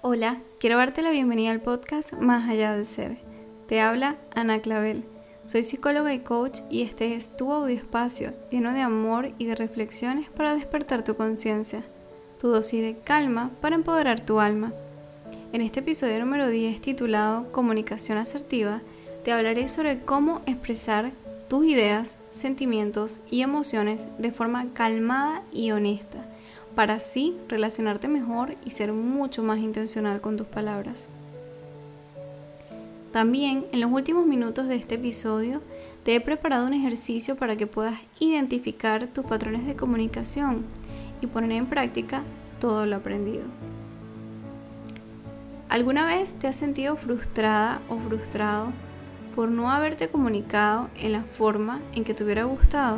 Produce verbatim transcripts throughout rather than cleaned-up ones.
Hola, quiero darte la bienvenida al podcast Más Allá del Ser. Te habla Ana Clavel. Soy psicóloga y coach y este es tu audioespacio lleno de amor y de reflexiones para despertar tu conciencia, tu dosis de calma para empoderar tu alma. En este episodio número diez titulado Comunicación Asertiva, te hablaré sobre cómo expresar tus ideas, sentimientos y emociones de forma calmada y honesta, para así relacionarte mejor y ser mucho más intencional con tus palabras. También, en los últimos minutos de este episodio, te he preparado un ejercicio para que puedas identificar tus patrones de comunicación y poner en práctica todo lo aprendido. ¿Alguna vez te has sentido frustrada o frustrado por no haberte comunicado en la forma en que te hubiera gustado?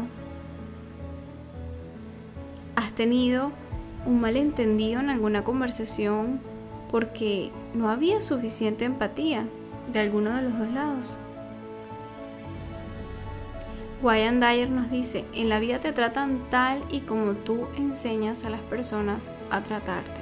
¿Has tenido un malentendido en alguna conversación porque no había suficiente empatía de alguno de los dos lados? Wayne Dyer nos dice: en la vida te tratan tal y como tú enseñas a las personas a tratarte.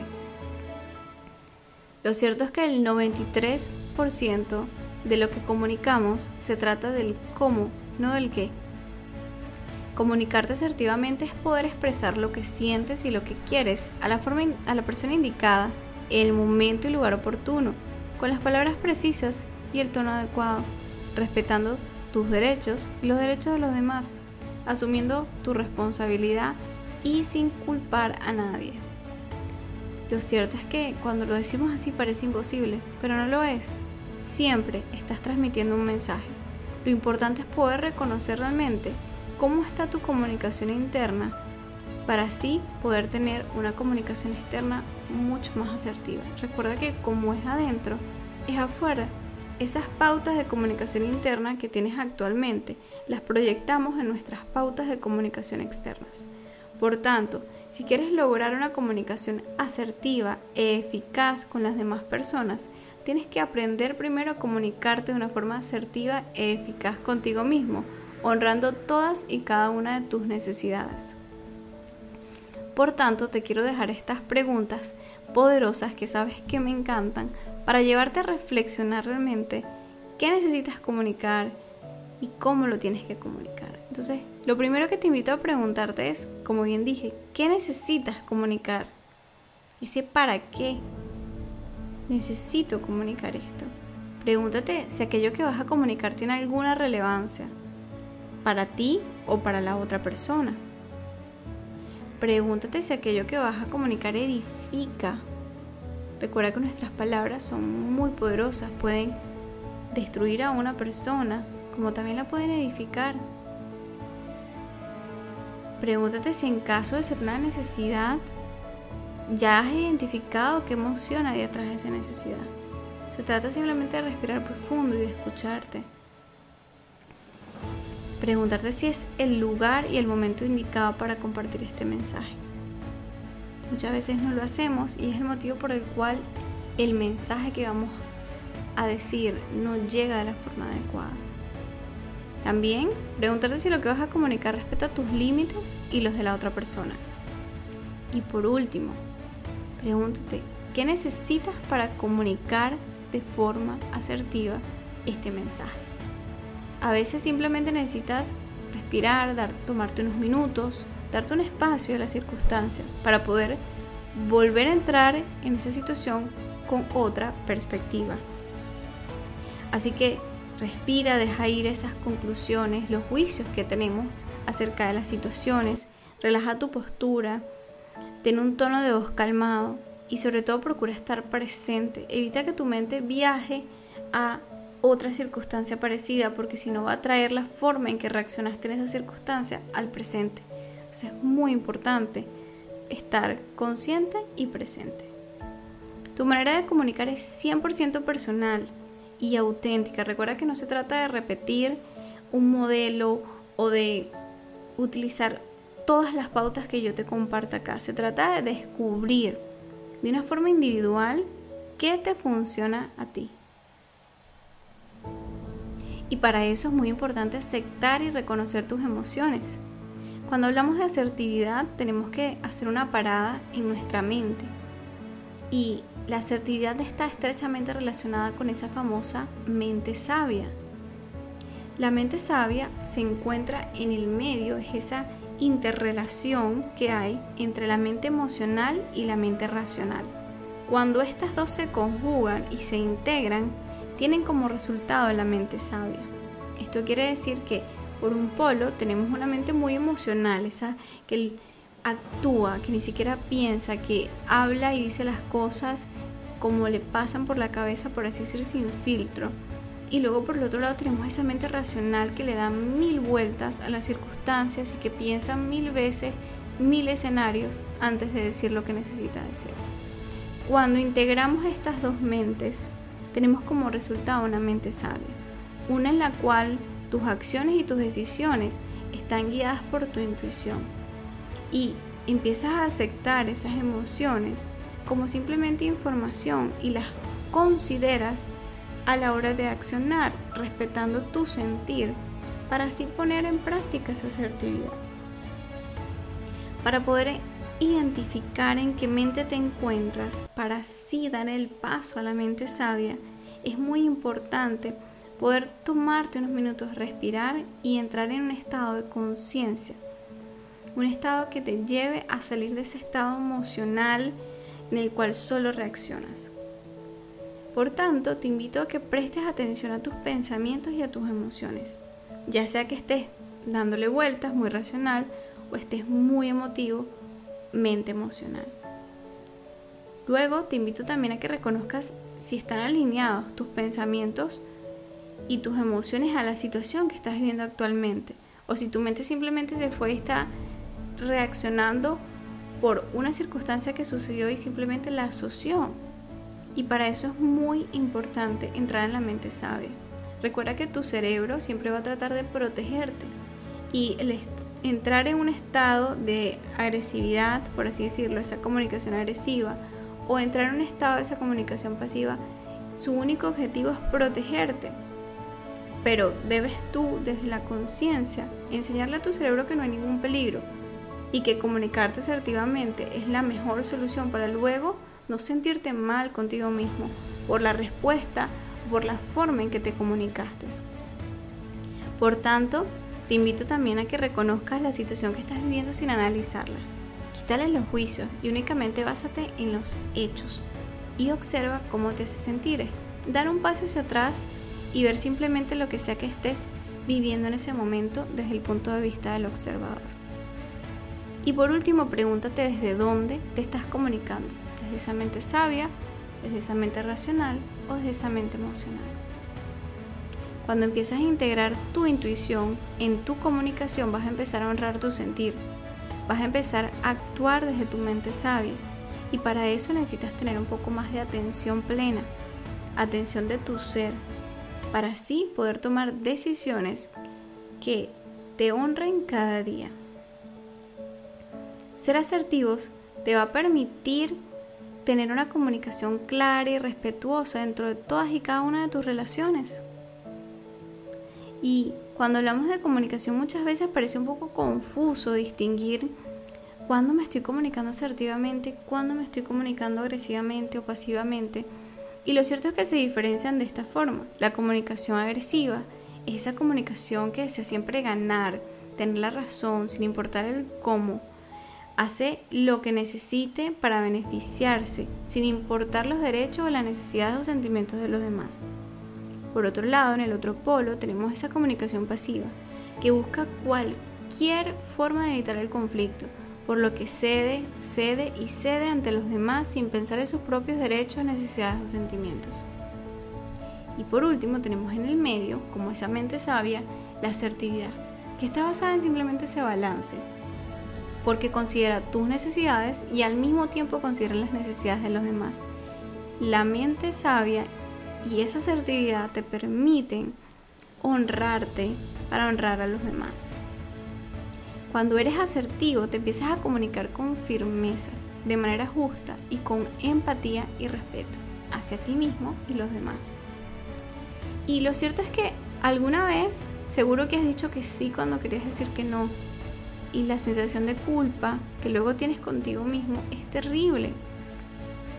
Lo cierto es que el noventa y tres por ciento de lo que comunicamos se trata del cómo, no del qué. Comunicarte asertivamente es poder expresar lo que sientes y lo que quieres a la, forma, a la persona indicada, en el momento y lugar oportuno, con las palabras precisas y el tono adecuado, respetando tus derechos y los derechos de los demás, asumiendo tu responsabilidad y sin culpar a nadie. Lo cierto es que cuando lo decimos así parece imposible, pero no lo es. Siempre estás transmitiendo un mensaje. Lo importante es poder reconocer realmente cómo está tu comunicación interna para así poder tener una comunicación externa mucho más asertiva. Recuerda que como es adentro, es afuera. Esas pautas de comunicación interna que tienes actualmente las proyectamos en nuestras pautas de comunicación externas. Por tanto, si quieres lograr una comunicación asertiva e eficaz con las demás personas, tienes que aprender primero a comunicarte de una forma asertiva e eficaz contigo mismo, honrando todas y cada una de tus necesidades. Por tanto, te quiero dejar estas preguntas poderosas que sabes que me encantan para llevarte a reflexionar realmente qué necesitas comunicar y cómo lo tienes que comunicar. Entonces, lo primero que te invito a preguntarte es, como bien dije, ¿qué necesitas comunicar? Ese para qué. Necesito comunicar esto. Pregúntate si aquello que vas a comunicar tiene alguna relevancia para ti o para la otra persona. Pregúntate si aquello que vas a comunicar edifica. Recuerda que nuestras palabras son muy poderosas, pueden destruir a una persona, como también la pueden edificar. Pregúntate si en caso de ser una necesidad, ya has identificado qué emoción hay detrás de esa necesidad. Se trata simplemente de respirar profundo y de escucharte. Preguntarte si es el lugar y el momento indicado para compartir este mensaje. Muchas veces no lo hacemos y es el motivo por el cual el mensaje que vamos a decir no llega de la forma adecuada. También preguntarte si lo que vas a comunicar respeta tus límites y los de la otra persona. Y por último, pregúntate qué necesitas para comunicar de forma asertiva este mensaje. A veces simplemente necesitas respirar, dar, tomarte unos minutos, darte un espacio a la circunstancia para poder volver a entrar en esa situación con otra perspectiva. Así que respira, deja ir esas conclusiones, los juicios que tenemos acerca de las situaciones, relaja tu postura, ten un tono de voz calmado y sobre todo procura estar presente. Evita que tu mente viaje a otra circunstancia parecida, porque si no va a traer la forma en que reaccionaste en esa circunstancia al presente. Entonces es muy importante estar consciente y presente. Tu manera de comunicar es cien por ciento personal y auténtica. Recuerda que no se trata de repetir un modelo o de utilizar todas las pautas que yo te comparto acá. Se trata de descubrir de una forma individual qué te funciona a ti. Y para eso es muy importante aceptar y reconocer tus emociones. Cuando hablamos de asertividad, tenemos que hacer una parada en nuestra mente y la asertividad está estrechamente relacionada con esa famosa mente sabia. La mente sabia se encuentra en el medio, es esa interrelación que hay entre la mente emocional y la mente racional. Cuando estas dos se conjugan y se integran, tienen como resultado la mente sabia. Esto quiere decir que por un polo tenemos una mente muy emocional, esa que actúa, que ni siquiera piensa, que habla y dice las cosas como le pasan por la cabeza, por así decir, sin filtro. Y luego por el otro lado tenemos esa mente racional que le da mil vueltas a las circunstancias y que piensa mil veces, mil escenarios antes de decir lo que necesita decir. Cuando integramos estas dos mentes, tenemos como resultado una mente sabia, una en la cual tus acciones y tus decisiones están guiadas por tu intuición y empiezas a aceptar esas emociones como simplemente información y las consideras a la hora de accionar, respetando tu sentir, para así poner en práctica esa asertividad. Para poder identificar en qué mente te encuentras, para así dar el paso a la mente sabia, es muy importante poder tomarte unos minutos, respirar y entrar en un estado de conciencia, un estado que te lleve a salir de ese estado emocional en el cual solo reaccionas. Por tanto, te invito a que prestes atención a tus pensamientos y a tus emociones, ya sea que estés dándole vueltas muy racional o estés muy emotivo, mente emocional. Luego te invito también a que reconozcas si están alineados tus pensamientos y tus emociones a la situación que estás viviendo actualmente, o si tu mente simplemente se fue y está reaccionando por una circunstancia que sucedió y simplemente la asoció. Y para eso es muy importante entrar en la mente sabia. Recuerda que tu cerebro siempre va a tratar de protegerte y el est- entrar en un estado de agresividad, por así decirlo, esa comunicación agresiva, o entrar en un estado de esa comunicación pasiva, su único objetivo es protegerte. Pero debes tú, desde la conciencia, enseñarle a tu cerebro que no hay ningún peligro y que comunicarte asertivamente es la mejor solución para luego no sentirte mal contigo mismo por la respuesta o por la forma en que te comunicaste. Por tanto, te invito también a que reconozcas la situación que estás viviendo sin analizarla. Quítale los juicios y únicamente básate en los hechos y observa cómo te hace sentir. Dar un paso hacia atrás y ver simplemente lo que sea que estés viviendo en ese momento desde el punto de vista del observador. Y por último, pregúntate desde dónde te estás comunicando. Desde esa mente sabia, desde esa mente racional o desde esa mente emocional. Cuando empiezas a integrar tu intuición en tu comunicación, vas a empezar a honrar tu sentir, vas a empezar a actuar desde tu mente sabia, y para eso necesitas tener un poco más de atención plena, atención de tu ser, para así poder tomar decisiones que te honren cada día. Ser asertivos te va a permitir tener una comunicación clara y respetuosa dentro de todas y cada una de tus relaciones. Y cuando hablamos de comunicación muchas veces parece un poco confuso distinguir cuándo me estoy comunicando asertivamente, cuándo me estoy comunicando agresivamente o pasivamente. Y lo cierto es que se diferencian de esta forma. La comunicación agresiva es esa comunicación que desea siempre ganar, tener la razón sin importar el cómo. Hace lo que necesite para beneficiarse, sin importar los derechos o las necesidades o sentimientos de los demás. Por otro lado, en el otro polo, tenemos esa comunicación pasiva, que busca cualquier forma de evitar el conflicto, por lo que cede, cede y cede ante los demás sin pensar en sus propios derechos, necesidades o sentimientos. Y por último, tenemos en el medio, como esa mente sabia, la asertividad, que está basada en simplemente ese balance, porque considera tus necesidades y al mismo tiempo considera las necesidades de los demás. La mente sabia y esa asertividad te permiten honrarte para honrar a los demás. Cuando eres asertivo, te empiezas a comunicar con firmeza, de manera justa y con empatía y respeto hacia ti mismo y los demás. Y lo cierto es que alguna vez seguro que has dicho que sí cuando querías decir que no. Y la sensación de culpa que luego tienes contigo mismo es terrible.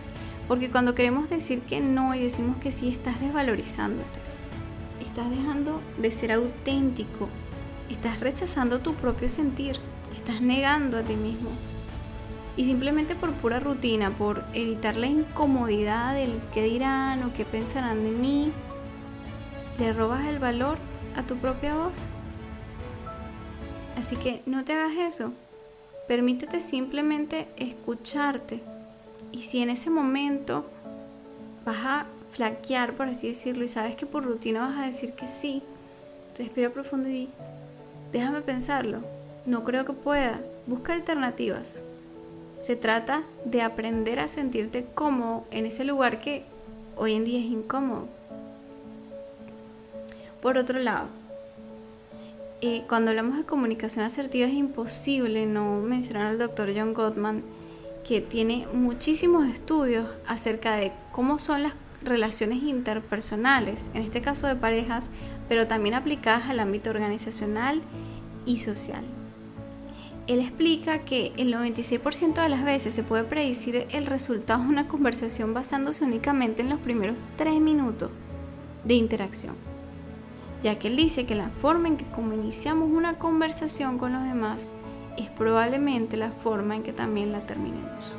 Porque cuando queremos decir que no y decimos que sí, estás desvalorizándote. Estás dejando de ser auténtico. Estás rechazando tu propio sentir. Te estás negando a ti mismo. Y simplemente por pura rutina, por evitar la incomodidad del qué dirán o qué pensarán de mí, le robas el valor a tu propia voz. Así que no te hagas eso. Permítete simplemente escucharte. Y si en ese momento vas a flaquear, por así decirlo, y sabes que por rutina vas a decir que sí, respira profundo y di, déjame pensarlo, no creo que pueda, busca alternativas. Se trata de aprender a sentirte cómodo en ese lugar que hoy en día es incómodo. Por otro lado, eh, cuando hablamos de comunicación asertiva es imposible no mencionar al doctor John Gottman, que tiene muchísimos estudios acerca de cómo son las relaciones interpersonales, en este caso de parejas, pero también aplicadas al ámbito organizacional y social. Él explica que el noventa y seis por ciento de las veces se puede predecir el resultado de una conversación basándose únicamente en los primeros tres minutos de interacción, ya que él dice que la forma en que como iniciamos una conversación con los demás es probablemente la forma en que también la terminemos.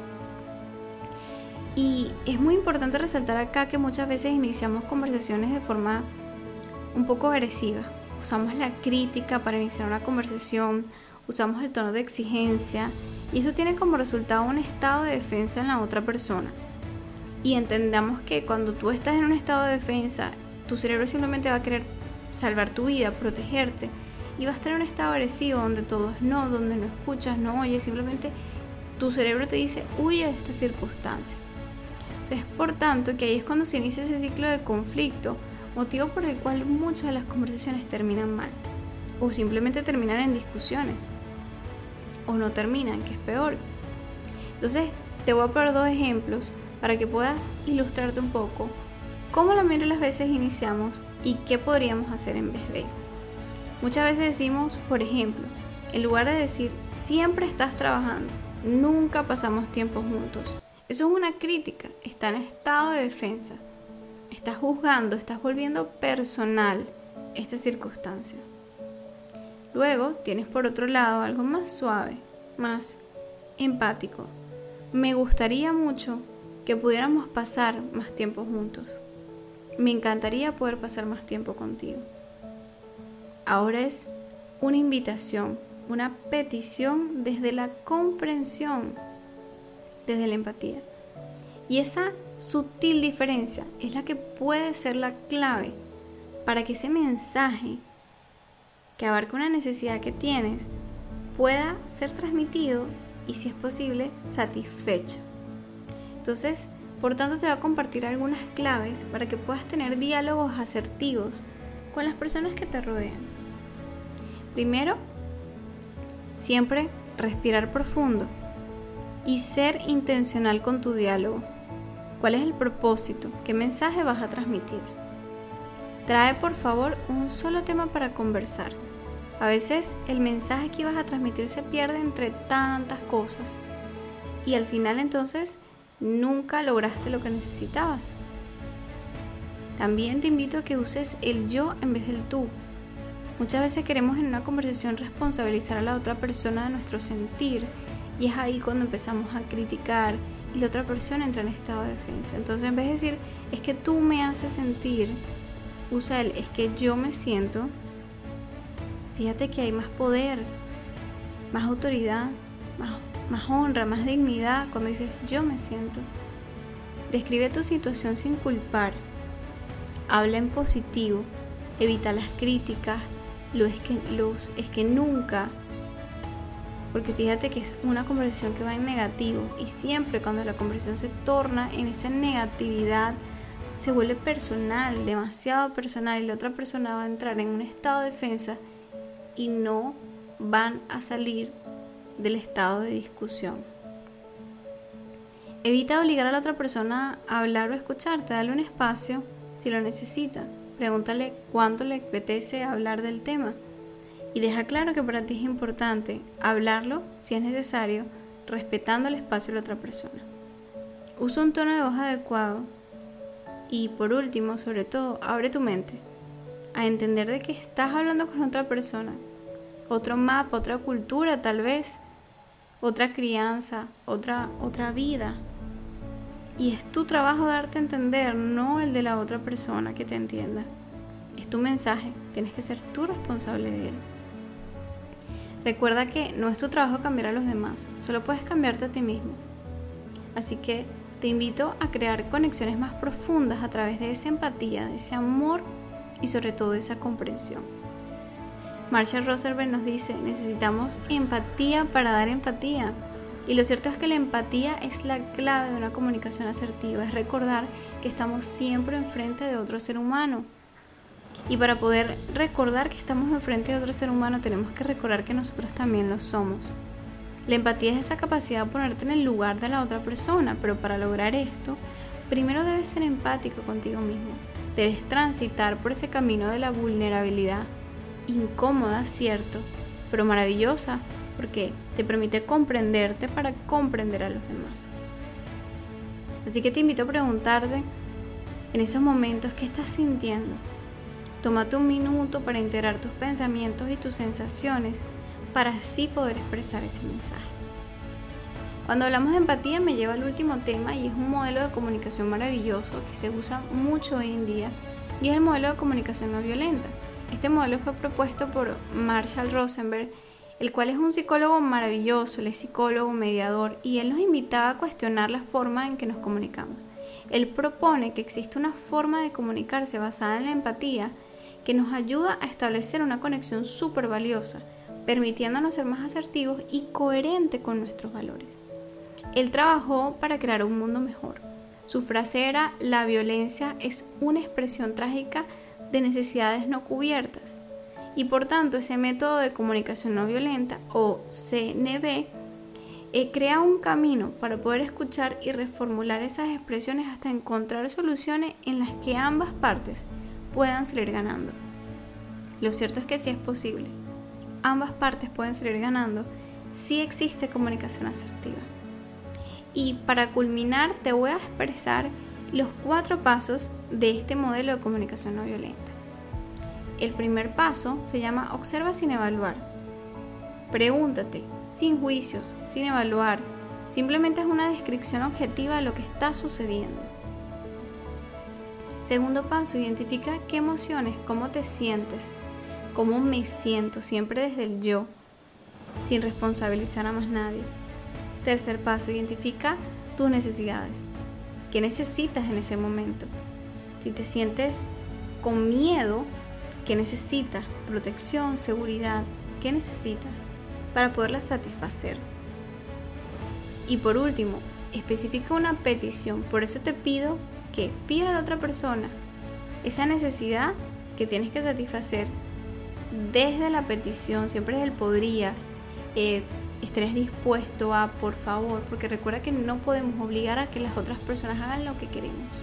Y es muy importante resaltar acá que muchas veces iniciamos conversaciones de forma un poco agresiva. Usamos la crítica para iniciar una conversación, usamos el tono de exigencia y eso tiene como resultado un estado de defensa en la otra persona. Y entendamos que cuando tú estás en un estado de defensa, tu cerebro simplemente va a querer salvar tu vida, protegerte, y vas a estar en un estado agresivo donde todo es no, donde no escuchas, no oyes, simplemente tu cerebro te dice huye de esta circunstancia. O sea, es por tanto que ahí es cuando se inicia ese ciclo de conflicto, motivo por el cual muchas de las conversaciones terminan mal, o simplemente terminan en discusiones, o no terminan, que es peor. Entonces te voy a poner dos ejemplos para que puedas ilustrarte un poco cómo la mayoría de las veces iniciamos y qué podríamos hacer en vez de. Muchas veces decimos, por ejemplo, en lugar de decir siempre estás trabajando, nunca pasamos tiempo juntos. Eso es una crítica, está en estado de defensa. Estás juzgando, estás volviendo personal esta circunstancia. Luego tienes por otro lado algo más suave, más empático. Me gustaría mucho que pudiéramos pasar más tiempo juntos. Me encantaría poder pasar más tiempo contigo. Ahora es una invitación, una petición desde la comprensión, desde la empatía. Y esa sutil diferencia es la que puede ser la clave para que ese mensaje que abarca una necesidad que tienes pueda ser transmitido y, si es posible, satisfecho. Entonces, por tanto, te voy a compartir algunas claves para que puedas tener diálogos asertivos con las personas que te rodean. Primero, siempre respirar profundo y ser intencional con tu diálogo. ¿Cuál es el propósito? ¿Qué mensaje vas a transmitir? Trae por favor un solo tema para conversar. A veces el mensaje que ibas a transmitir se pierde entre tantas cosas y al final entonces nunca lograste lo que necesitabas. También te invito a que uses el yo en vez del tú. Muchas veces queremos en una conversación responsabilizar a la otra persona de nuestro sentir y es ahí cuando empezamos a criticar y la otra persona entra en estado de defensa. Entonces, en vez de decir es que tú me haces sentir, usa el es que yo me siento. Fíjate que hay más poder, más autoridad, más, más honra, más dignidad cuando dices yo me siento. Describe tu situación sin culpar. Habla en positivo. Evita las críticas. Lo es que, los, es que nunca. Porque fíjate que es una conversación que va en negativo. Y siempre cuando la conversación se torna en esa negatividad, se vuelve personal, demasiado personal. Y la otra persona va a entrar en un estado de defensa y no van a salir del estado de discusión. Evita obligar a la otra persona a hablar o escucharte. Dale un espacio si lo necesita. Pregúntale cuánto le apetece hablar del tema. Y deja claro que para ti es importante hablarlo si es necesario, respetando el espacio de la otra persona. Usa un tono de voz adecuado. Y por último, sobre todo, abre tu mente a entender de que estás hablando con otra persona, otro mapa, otra cultura tal vez, otra crianza, otra, otra vida. Y es tu trabajo darte a entender, no el de la otra persona que te entienda. Es tu mensaje, tienes que ser tú responsable de él. Recuerda que no es tu trabajo cambiar a los demás, solo puedes cambiarte a ti mismo. Así que te invito a crear conexiones más profundas a través de esa empatía, de ese amor y sobre todo de esa comprensión. Marshall Rosenberg nos dice, necesitamos empatía para dar empatía. Y lo cierto es que la empatía es la clave de una comunicación asertiva, es recordar que estamos siempre enfrente de otro ser humano. Y para poder recordar que estamos enfrente de otro ser humano, tenemos que recordar que nosotros también lo somos. La empatía es esa capacidad de ponerte en el lugar de la otra persona, pero para lograr esto, primero debes ser empático contigo mismo. Debes transitar por ese camino de la vulnerabilidad, incómoda, cierto, pero maravillosa, porque te permite comprenderte para comprender a los demás. Así que te invito a preguntarte en esos momentos qué estás sintiendo. Tómate un minuto para integrar tus pensamientos y tus sensaciones para así poder expresar ese mensaje. Cuando hablamos de empatía me lleva al último tema y es un modelo de comunicación maravilloso que se usa mucho hoy en día y es el modelo de comunicación no violenta. Este modelo fue propuesto por Marshall Rosenberg, el cual es un psicólogo maravilloso, él es psicólogo, mediador y él nos invitaba a cuestionar la forma en que nos comunicamos. Él propone que existe una forma de comunicarse basada en la empatía que nos ayuda a establecer una conexión súper valiosa, permitiéndonos ser más asertivos y coherentes con nuestros valores. Él trabajó para crear un mundo mejor. Su frase era: la violencia es una expresión trágica de necesidades no cubiertas. Y por tanto, ese método de comunicación no violenta, o C N V, eh, crea un camino para poder escuchar y reformular esas expresiones hasta encontrar soluciones en las que ambas partes puedan salir ganando. Lo cierto es que sí es posible. Ambas partes pueden salir ganando si existe comunicación asertiva. Y para culminar, te voy a expresar los cuatro pasos de este modelo de comunicación no violenta. El primer paso se llama observa sin evaluar. Pregúntate, sin juicios, sin evaluar. Simplemente es una descripción objetiva de lo que está sucediendo. Segundo paso, identifica qué emociones, cómo te sientes, cómo me siento, siempre desde el yo, sin responsabilizar a más nadie. Tercer paso, identifica tus necesidades. ¿Qué necesitas en ese momento? Si te sientes con miedo, ¿qué necesitas? Protección, seguridad, ¿qué necesitas para poderla satisfacer? Y por último, especifica una petición. Por eso te pido que pida a la otra persona esa necesidad que tienes que satisfacer desde la petición. Siempre es el podrías, eh, estés dispuesto a, por favor, porque recuerda que no podemos obligar a que las otras personas hagan lo que queremos.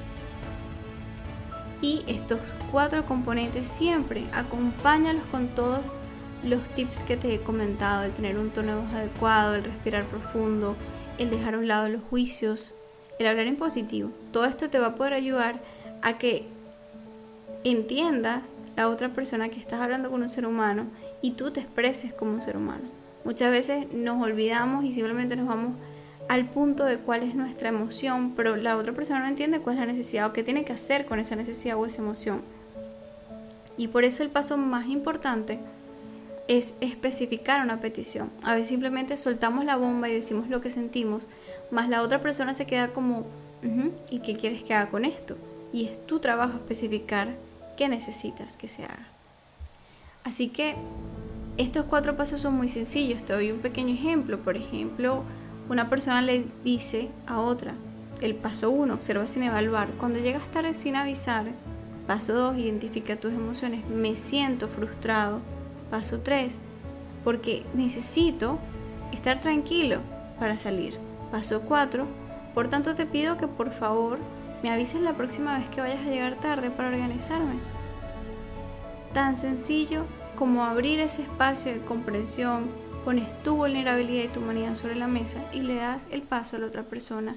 Y estos cuatro componentes siempre acompáñalos con todos los tips que te he comentado: el tener un tono de voz adecuado, el respirar profundo, el dejar a un lado los juicios, el hablar en positivo. Todo esto te va a poder ayudar a que entiendas la otra persona, que estás hablando con un ser humano y tú te expreses como un ser humano. Muchas veces nos olvidamos y simplemente nos vamos al punto de cuál es nuestra emoción, pero la otra persona no entiende cuál es la necesidad o qué tiene que hacer con esa necesidad o esa emoción. Y por eso el paso más importante es especificar una petición. A veces simplemente soltamos la bomba y decimos lo que sentimos, más la otra persona se queda como uh-huh, ¿y qué quieres que haga con esto? Y es tu trabajo especificar qué necesitas que se haga. Así que estos cuatro pasos son muy sencillos. Te doy un pequeño ejemplo. Por ejemplo, una persona le dice a otra, el paso uno, observa sin evaluar. Cuando llegas tarde sin avisar. Paso dos, identifica tus emociones. Me siento frustrado. Paso tres, porque necesito estar tranquilo para salir. Paso cuatro, por tanto te pido que por favor me avises la próxima vez que vayas a llegar tarde para organizarme. Tan sencillo como abrir ese espacio de comprensión, pones tu vulnerabilidad y tu humanidad sobre la mesa y le das el paso a la otra persona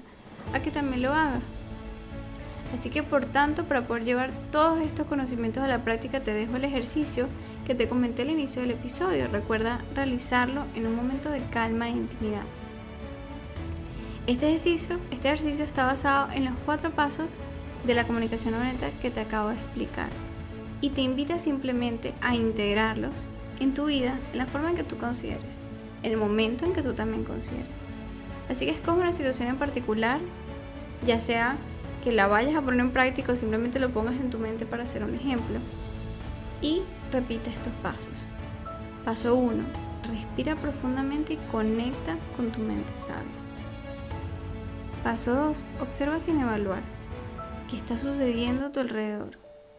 a que también lo hagas. Así que por tanto, para poder llevar todos estos conocimientos a la práctica, te dejo el ejercicio que te comenté al inicio del episodio. Recuerda realizarlo en un momento de calma e intimidad. Este ejercicio, este ejercicio está basado en los cuatro pasos de la comunicación no violenta que te acabo de explicar y te invita simplemente a integrarlos en tu vida en la forma en que tú consideres, en el momento en que tú también consideres. Así que escoge una situación en particular, ya sea que la vayas a poner en práctica o simplemente lo pongas en tu mente para hacer un ejemplo, y repite estos pasos. Paso uno. Respira profundamente y conecta con tu mente sabia. Paso dos. Observa sin evaluar. ¿Qué está sucediendo a tu alrededor?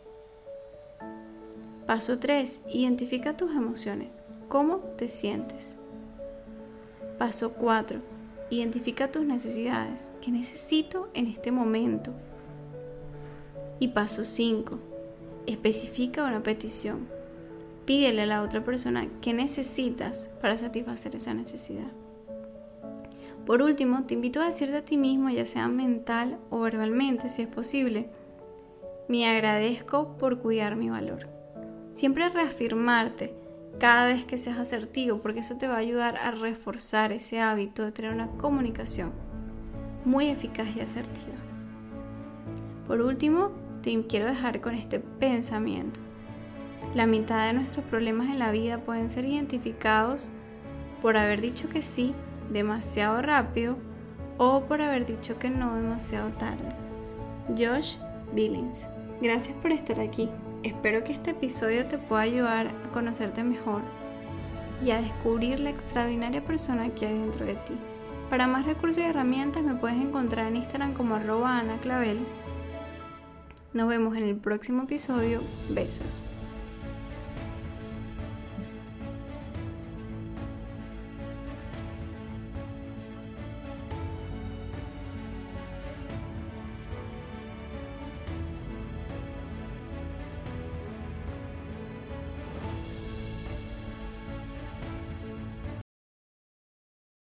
Paso tres. Identifica tus emociones. ¿Cómo te sientes? Paso cuatro. Identifica tus necesidades. ¿Qué necesito en este momento? Y paso cinco. Especifica una petición. Pídele a la otra persona qué necesitas para satisfacer esa necesidad. Por último, te invito a decirte a ti mismo, ya sea mental o verbalmente, si es posible: me agradezco por cuidar mi valor. Siempre reafirmarte cada vez que seas asertivo, porque eso te va a ayudar a reforzar ese hábito de tener una comunicación muy eficaz y asertiva. Por último, te quiero dejar con este pensamiento. La mitad de nuestros problemas en la vida pueden ser identificados por haber dicho que sí demasiado rápido o por haber dicho que no demasiado tarde. Josh Billings. Gracias por estar aquí. Espero que este episodio te pueda ayudar a conocerte mejor y a descubrir la extraordinaria persona que hay dentro de ti. Para más recursos y herramientas me puedes encontrar en Instagram como arroba Ana Clavel. Nos vemos en el próximo episodio. Besos.